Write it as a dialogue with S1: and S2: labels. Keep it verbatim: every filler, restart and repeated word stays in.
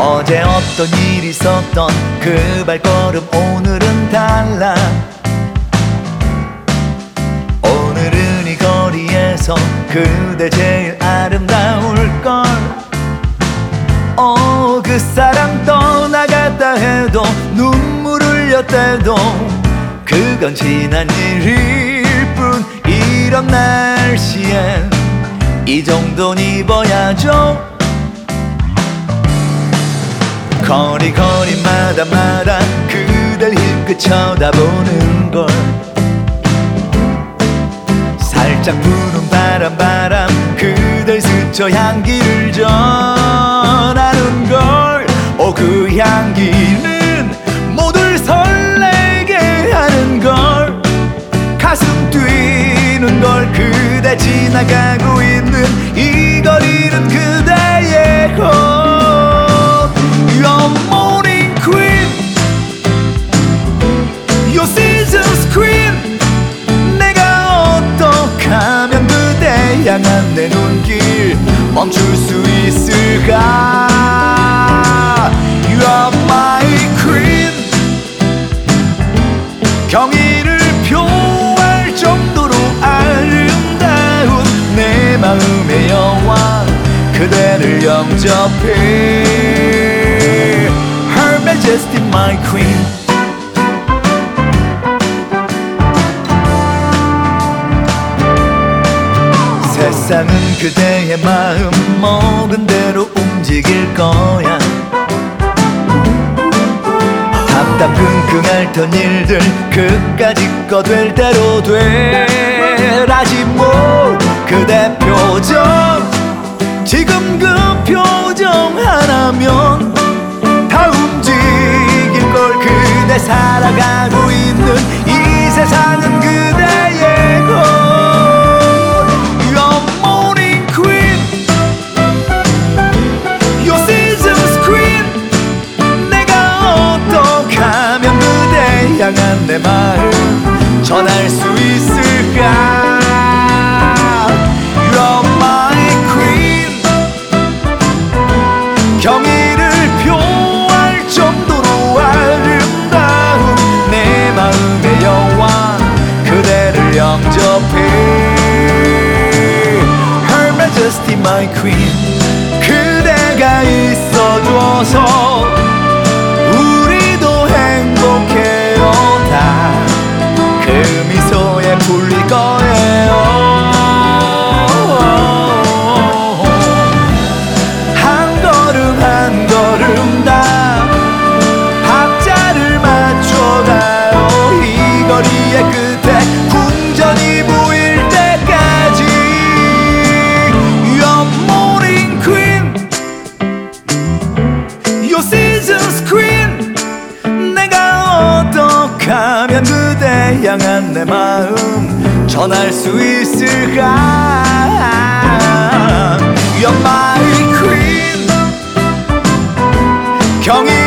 S1: 어제 어떤 일이 있었던 그 발걸음 오늘은 달라. 오늘은 이 거리에서 그대 제일 아름다울걸. 어, 그 사람 떠나갔다 해도 눈물 흘렸대도 그건 지난 일일 뿐. 이런 날씨엔 이 정도는 입어야죠. 거리 거리마다 마다 그댈 힐끗 쳐다보는걸. 살짝 부는 바람 바람 그댈 스쳐 향기를 전하는걸. 오, 그 향기는 모두를 설레게 하는걸. 가슴 뛰는걸. 그대 지나가고 있는 이 거리는 그대의 곳. Your morning queen, your season's queen. 내가 어떻게 하면 그대 향한 내 눈길 멈출 수 있을까? You are my queen. 경의를 표할 정도로 아름다운 내 마음의 여왕 그대를 영접해. Her Majesty my queen. 세상은 그대의 마음 먹은 대로 움직일 거야. 답답 끙끙 앓던 일들 그까짓 거 될 대로 되라지 뭐. 그대 표정 지금 그 표정 하나면 다 움직일 걸. 그대 살아가고 있는 이 세상은 그대의 곳. Your morning queen, your season's queen. 내가 어떻게 하면 그대 향한 내 마음 전할 수 있을까? 경의를 표할 정도로 아름다운 내 마음의 여왕 그대를 영접해. Her Majesty my queen. 그대가 있어줘서 우리도 행복해요. 다 그 미소에 풀릴 거예요. 끝에 궁전이 보일 때까지. Your morning queen, your season's queen. 내가 어떻게 하면 그대 향한 내 마음 전할 수 있을까? You're my queen. 경이